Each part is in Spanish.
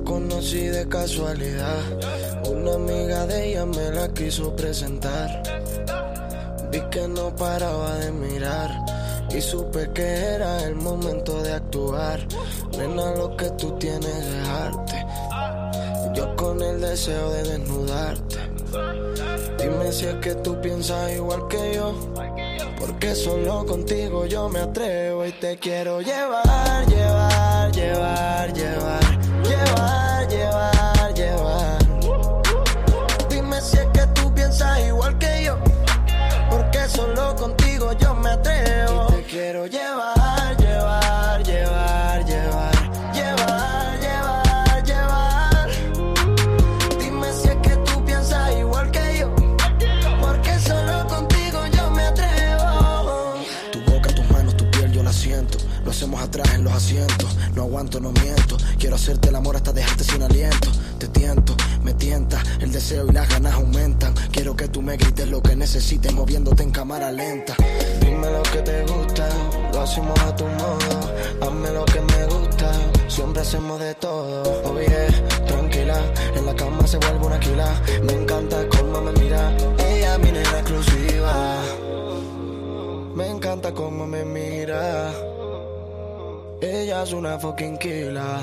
conocí de casualidad. Una amiga de ella me la quiso presentar. Vi que no paraba de mirar y supe que era el momento de actuar. Nena, lo que tú tienes es arte. Yo con el deseo de desnudarte. Dime si es que tú piensas igual que yo, porque solo contigo yo me atrevo y te quiero llevar, llevar, llevar, llevar, llevar, llevar, llevar. Dime si es que tú piensas igual que yo, porque solo contigo yo me atrevo. Y te quiero llevar, llevar, llevar, llevar, llevar, llevar, llevar. Dime si es que tú piensas igual que yo, porque solo contigo yo me atrevo. Tu boca, tus manos, tu piel, yo la siento. Lo hacemos atrás en los asientos. No aguanto, no miento. Quiero hacerte el amor hasta dejarte sin aliento. Te tiento, me tienta, el deseo y las ganas aumentan. Quiero que tú me grites lo que necesites, moviéndote en cámara lenta. Dime lo que te gusta, lo hacemos a tu modo. Hazme lo que me gusta, siempre hacemos de todo. Oye, tranquila, en la cama se vuelve una quila. Me encanta cómo me mira, ella es mi nena exclusiva. Me encanta cómo me mira, ella es una fucking killer.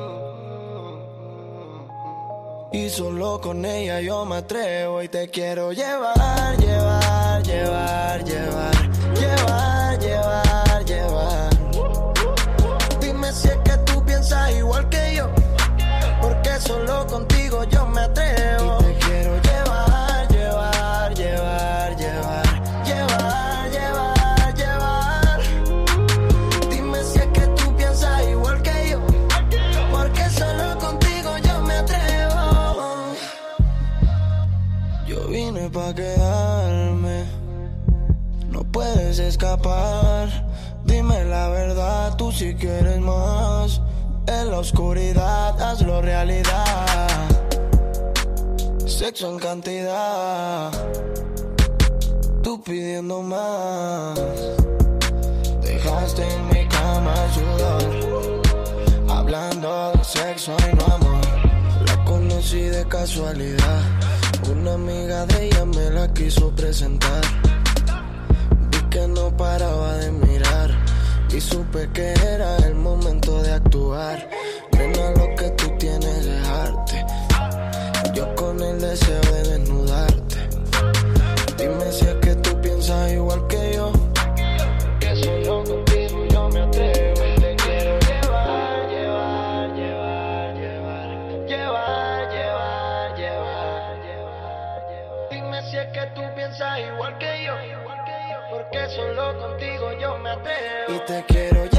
Y solo con ella yo me atrevo y te quiero llevar, llevar, llevar, llevar, llevar, llevar, llevar. Dime si es que tú piensas igual que yo, porque solo contigo yo me atrevo. Y te quiero llevar, llevar, llevar, llevar, llevar, llevar, llevar. Dime si es que tú piensas igual que yo, porque solo contigo yo me atrevo. Yo vine pa' quedarme, no puedes escapar. Dime la verdad, tú si quieres más. En la oscuridad, hazlo realidad. Sexo en cantidad, tú pidiendo más. Dejaste en mi cama sudor, hablando de sexo y no amor. La conocí de casualidad. Una amiga de ella me la quiso presentar. Vi que no paraba de mirar y supe que era el momento de actuar. Nena, lo que tú tienes es arte. Yo con el deseo de desnudarte. Dime si es que tú piensas igual que yo, que solo contigo yo me atrevo. Te quiero llevar, llevar, llevar, llevar, llevar, llevar, llevar, llevar. Dime si es que tú piensas igual que yo, porque solo contigo yo me atrevo. Y te quiero